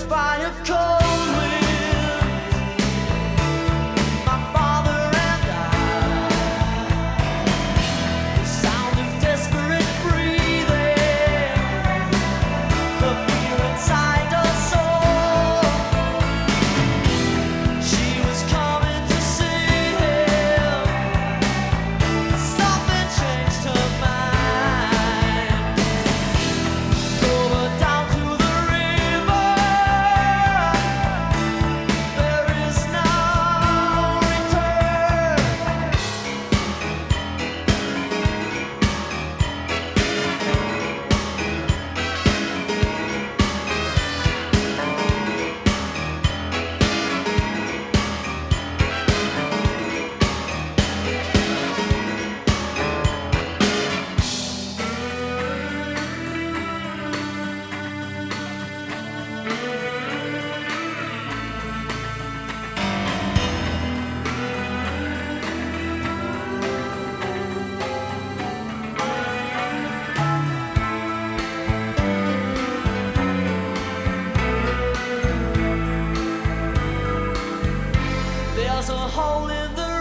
touched by a cold wind. My father and I, the sound of desperate breathing, the fear inside us all. She was coming to see him. Something changed her mind. Drove her down to the river. There is no return. There's a hole in the